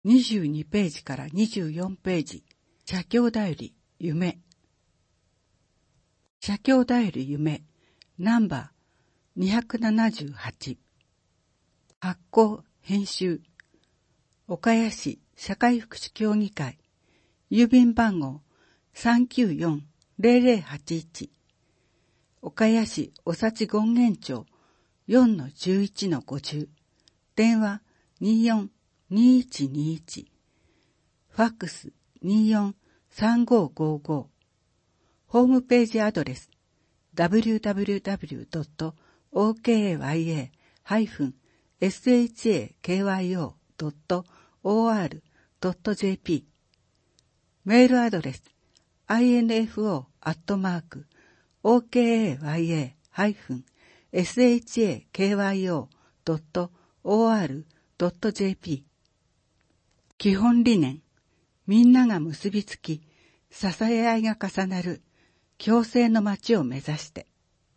22ページから24ページ、写経だより夢。写経だより夢、ナンバー278。発行、編集、岡谷市社会福祉協議会、郵便番号394-0081、岡谷市おさち権現町 4-11-50、電話24-2121、ファックス24-3555、ホームページアドレス www.okaya-shakyo.or.jp、 メールアドレス info@okaya-shakyo.or.jp。 基本理念、みんなが結びつき、支え合いが重なる共生の街を目指して。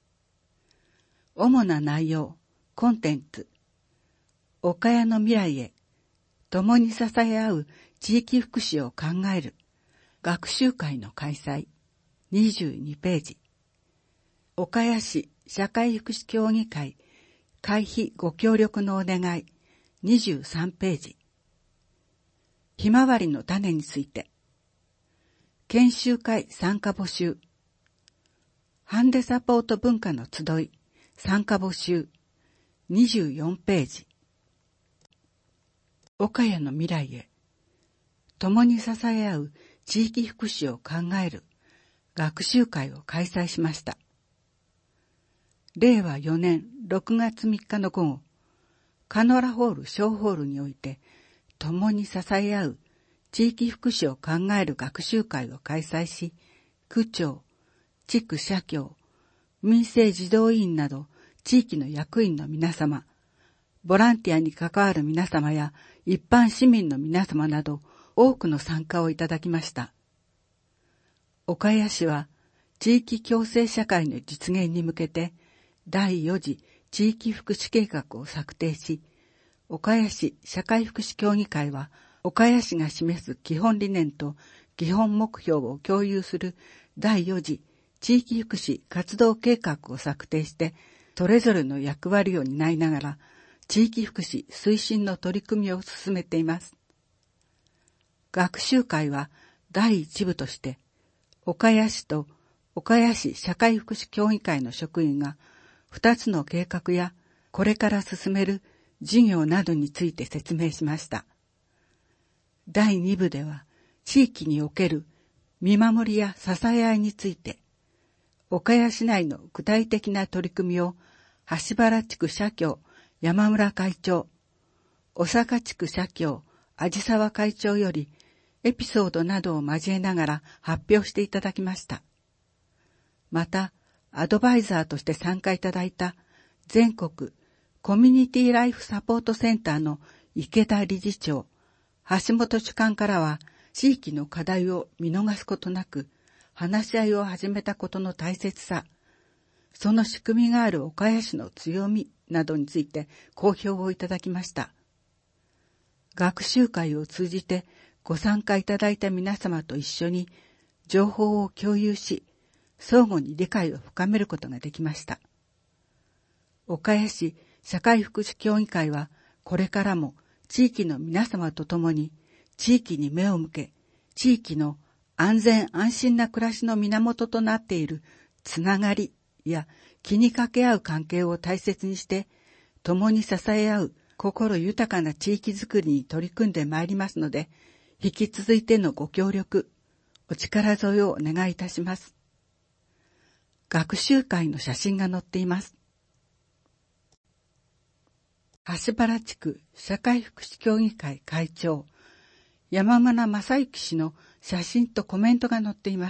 主な内容、コンテンツ、岡谷の未来へ、共に支え合う地域福祉を考える学習会の開催、22ページ。岡谷市社会福祉協議会会費ご協力のお願い、23ページ。ひまわりの種について。研修会参加募集。ハンデサポート文化の集い、参加募集、24ページ。岡谷の未来へ、共に支え合う地域福祉を考える学習会を開催しました。令和4年6月3日の午後、カノラホール小ホールにおいて、共に支え合う地域福祉を考える学習会を開催し、区長、地区社協、民生児童委員など地域の役員の皆様、ボランティアに関わる皆様や一般市民の皆様など多くの参加をいただきました。岡谷市は地域共生社会の実現に向けて第4次地域福祉計画を策定し、岡谷市社会福祉協議会は岡谷市が示す基本理念と基本目標を共有する第4次地域福祉活動計画を策定して、それぞれの役割を担いながら地域福祉推進の取り組みを進めています。学習会は第1部として、岡谷市と岡谷市社会福祉協議会の職員が2つの計画やこれから進める事業などについて説明しました。第2部では、地域における見守りや支え合いについて、岡谷市内の具体的な取り組みを、橋原地区社協山村会長、小坂地区社協味沢会長より、エピソードなどを交えながら発表していただきました。また、アドバイザーとして参加いただいた全国コミュニティライフサポートセンターの池田理事長、橋本主幹からは、地域の課題を見逃すことなく、話し合いを始めたことの大切さ、その仕組みがある岡谷市の強みなどについて好評をいただきました。学習会を通じてご参加いただいた皆様と一緒に情報を共有し、相互に理解を深めることができました。岡谷市社会福祉協議会はこれからも地域の皆様と共に地域に目を向け、地域の安全安心な暮らしの源となっているつながりや気にかけ合う関係を大切にして、共に支え合う心豊かな地域づくりに取り組んでまいりますので、引き続いてのご協力、お力添えをお願いいたします。学習会の写真が載っています。橋原地区社会福祉協議会会長、山村正幸氏の写真とコメントが載っています。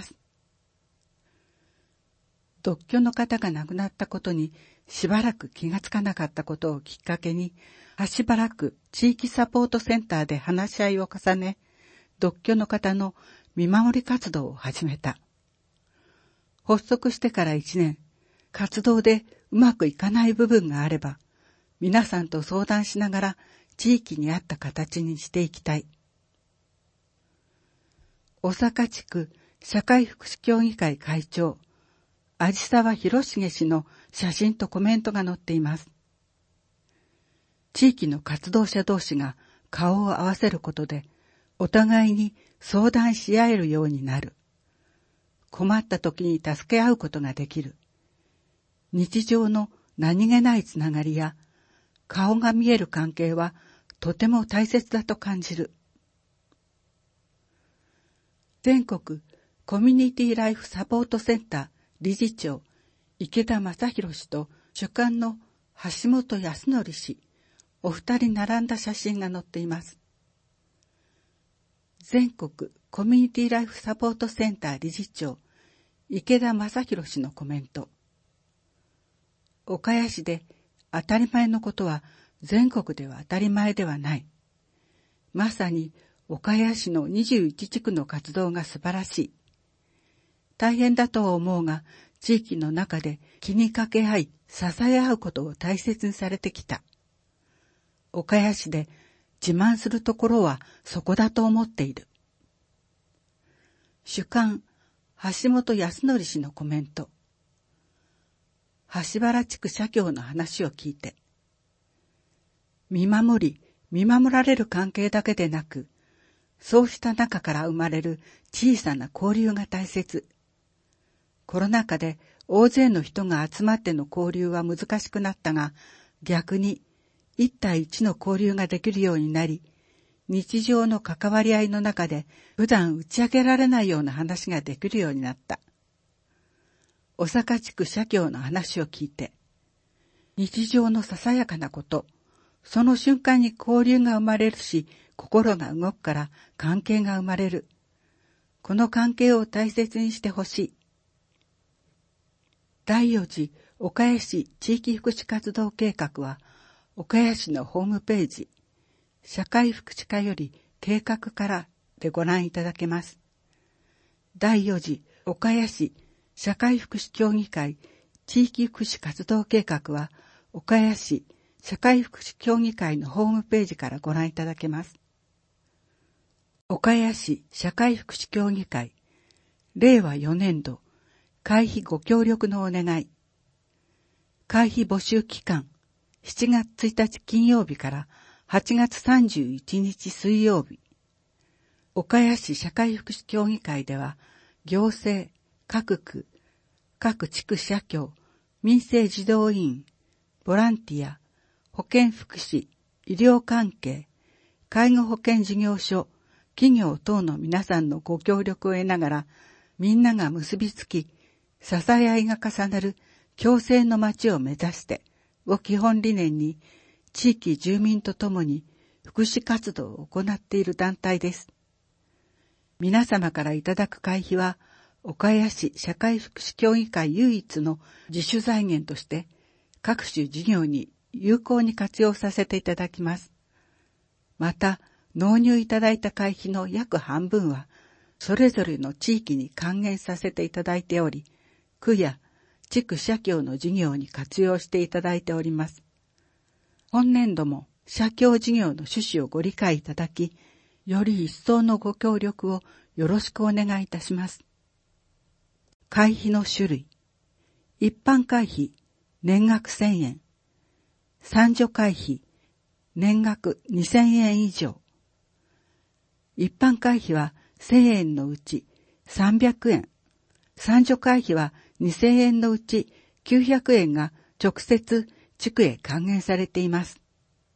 独居の方が亡くなったことにしばらく気がつかなかったことをきっかけに、橋原区地域サポートセンターで話し合いを重ね、独居の方の見守り活動を始めた。発足してから1年、活動でうまくいかない部分があれば、皆さんと相談しながら地域に合った形にしていきたい。 小坂地区社会福祉協議会会長、味沢博重氏の写真とコメントが載っています。地域の活動者同士が顔を合わせることで、お互いに相談し合えるようになる。困った時に助け合うことができる。日常の何気ないつながりや、顔が見える関係はとても大切だと感じる。全国コミュニティライフサポートセンター理事長、池田正宏氏と主幹の橋本康則氏、お二人並んだ写真が載っています。全国コミュニティライフサポートセンター理事長、池田正宏氏のコメント。岡谷市で当たり前のことは全国では当たり前ではない。まさに岡谷市の21地区の活動が素晴らしい。大変だとは思うが、地域の中で気にかけ合い、支え合うことを大切にされてきた。岡谷市で自慢するところはそこだと思っている。主幹、橋本康則氏のコメント。橋原地区社協の話を聞いて、見守られる関係だけでなく、そうした中から生まれる小さな交流が大切。コロナ禍で大勢の人が集まっての交流は難しくなったが、逆に1対1の交流ができるようになり、日常の関わり合いの中で普段打ち明けられないような話ができるようになった。小坂地区社協の話を聞いて、日常のささやかなこと、その瞬間に交流が生まれるし、心が動くから関係が生まれる。この関係を大切にしてほしい。第4次岡谷市地域福祉活動計画は、岡谷市のホームページ、社会福祉課より計画からでご覧いただけます。第4次岡谷市社会福祉協議会地域福祉活動計画は、岡谷市社会福祉協議会のホームページからご覧いただけます。岡谷市社会福祉協議会、令和4年度、会費ご協力のお願い。会費募集期間、7月1日金曜日から8月31日水曜日。岡谷市社会福祉協議会では、行政、各区、各地区社協、民生児童委員、ボランティア、保健福祉、医療関係、介護保険事業所、企業等の皆さんのご協力を得ながら、みんなが結びつき、支え合いが重なる共生の街を目指してを基本理念に、地域住民とともに福祉活動を行っている団体です。皆様からいただく会費は、岡谷市社会福祉協議会唯一の自主財源として、各種事業に有効に活用させていただきます。また、納入いただいた会費の約半分は、それぞれの地域に還元させていただいており、区や地区社協の事業に活用していただいております。本年度も社協事業の趣旨をご理解いただき、より一層のご協力をよろしくお願いいたします。会費の種類。一般会費、年額1000円。参助会費、年額2000円以上。一般会費は1000円のうち300円。参助会費は2000円のうち900円が直接地区へ還元されています。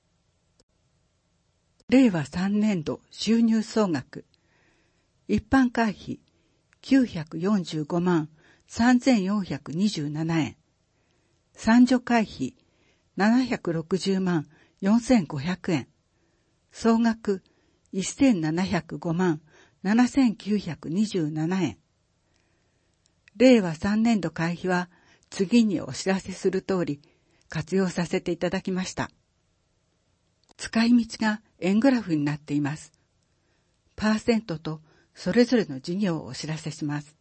令和3年度収入総額。一般会費945万3427円。参助会費760万4500円。総額1705万7927円。令和3年度会費は次にお知らせする通り活用させていただきました。使い道が円グラフになっています。パーセントとそれぞれの事業をお知らせします。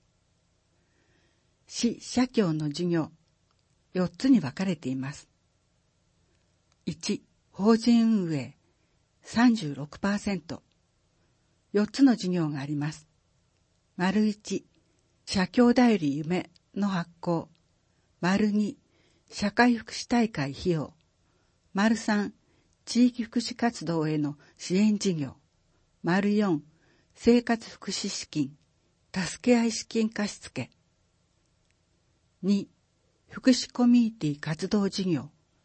市社協の事業、4つに分かれています。1、法人運営 36%。4つの事業があります。 1、社協だより夢の発行。2、社会福祉大会費用。3、地域福祉活動への支援事業。4、生活福祉資金、助け合い資金貸付。2、福祉コミュニティ活動事業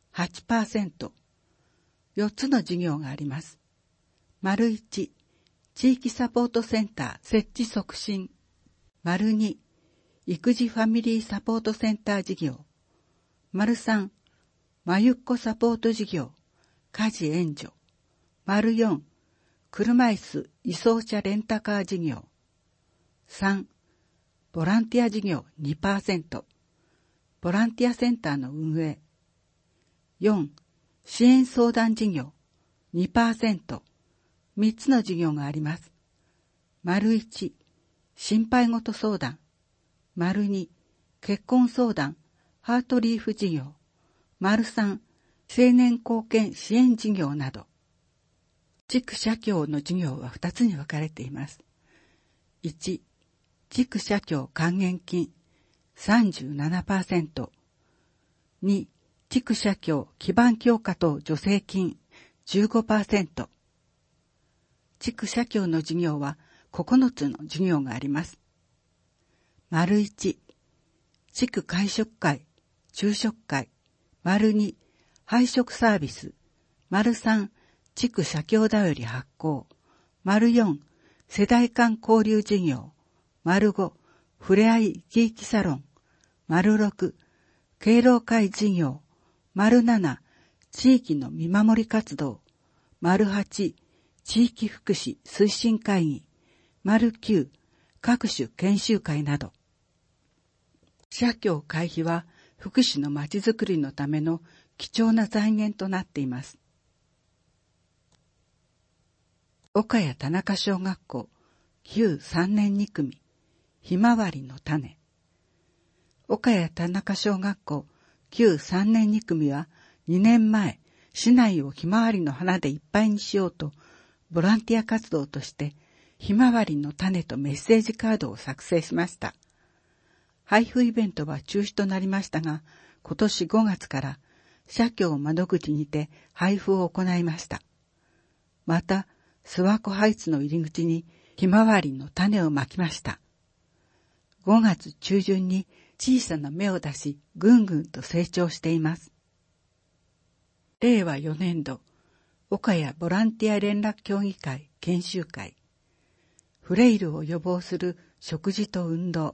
8%。4つの事業があります。1、地域サポートセンター設置促進。2、育児ファミリーサポートセンター事業。3、まゆっこサポート事業、家事援助。4、車椅子移送車レンタカー事業。3、ボランティア事業 2%。ボランティアセンターの運営。4、支援相談事業 2%。3つの事業があります。1、心配事相談。2、結婚相談、ハートリーフ事業。3、青年貢献支援事業など。地区社協の事業は2つに分かれています。1、地区社協還元金 37%。2、地区社協基盤強化等助成金 15%。地区社協の事業は9つの事業があります。1、地区会食会、昼食会。2、配食サービス。3、地区社協だより発行。4、世代間交流事業。5、ふれあい地域サロン。6、敬老会事業。7、地域の見守り活動。8、地域福祉推進会議。9、各種研修会など。社協会費は福祉のまちづくりのための貴重な財源となっています。岡谷田中小学校旧3年2組ひまわりの種。岡谷田中小学校旧3年2組は2年前、市内をひまわりの花でいっぱいにしようと、ボランティア活動として、ひまわりの種とメッセージカードを作成しました。配布イベントは中止となりましたが、今年5月から社協窓口にて配布を行いました。また、諏訪湖ハイツの入り口にひまわりの種をまきました。5月中旬に小さな芽を出し、ぐんぐんと成長しています。令和4年度、岡谷ボランティア連絡協議会研修会、フレイルを予防する食事と運動、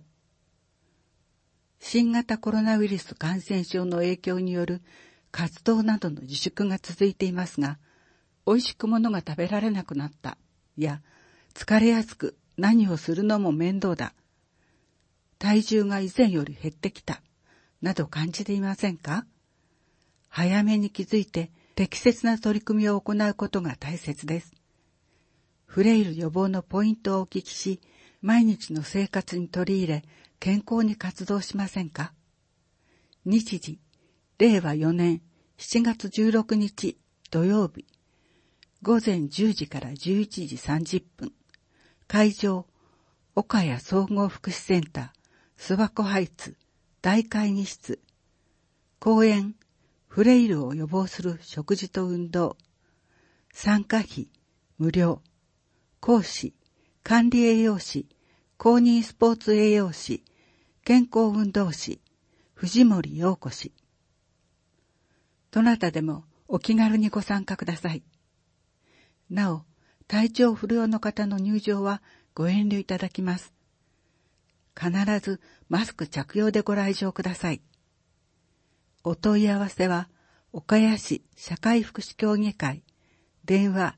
新型コロナウイルス感染症の影響による活動などの自粛が続いていますが、美味しくものが食べられなくなったや、疲れやすく何をするのも面倒だ、体重が以前より減ってきた、など感じていませんか？早めに気づいて適切な取り組みを行うことが大切です。フレイル予防のポイントをお聞きし、毎日の生活に取り入れ、健康に活動しませんか？日時、令和4年7月16日土曜日、午前10時から11時30分、会場、岡谷総合福祉センター、諏訪湖ハイツ、大会議室、講演、フレイルを予防する食事と運動、参加費、無料、講師、管理栄養士、公認スポーツ栄養士、健康運動士、藤森陽子氏。どなたでもお気軽にご参加ください。なお、体調不良の方の入場はご遠慮いただきます。必ずマスク着用でご来場ください。お問い合わせは、岡谷市社会福祉協議会、電話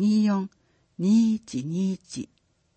24-2121。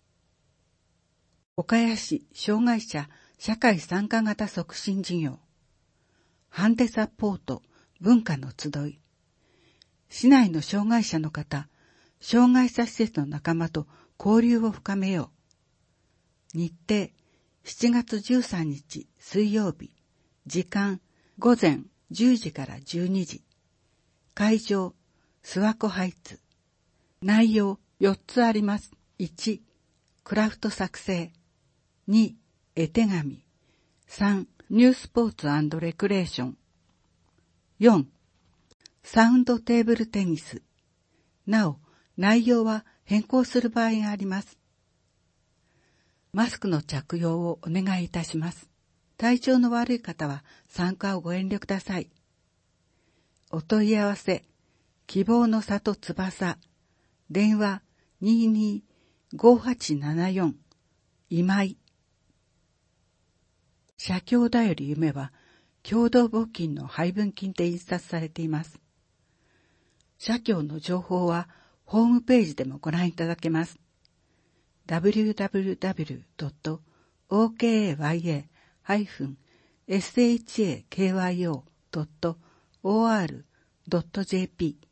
岡谷市障害者社会参加型促進事業、ハンデサポート文化の集い。市内の障害者の方、障害者施設の仲間と交流を深めよう。日程、7月13日水曜日、時間、午前10時から12時。会場、諏訪湖ハイツ。内容4つあります。1、クラフト作成。 2、絵手紙。3、ニュースポーツ&レクレーション。4、サウンドテーブルテニス。なお、内容は変更する場合があります。マスクの着用をお願いいたします。体調の悪い方は参加をご遠慮ください。お問い合わせ、希望の里翼、電話22-5874、今井。社協だより夢は、共同募金の配分金で印刷されています。社協の情報は、ホームページでもご覧いただけます。www.okaya-shakyo.or.jp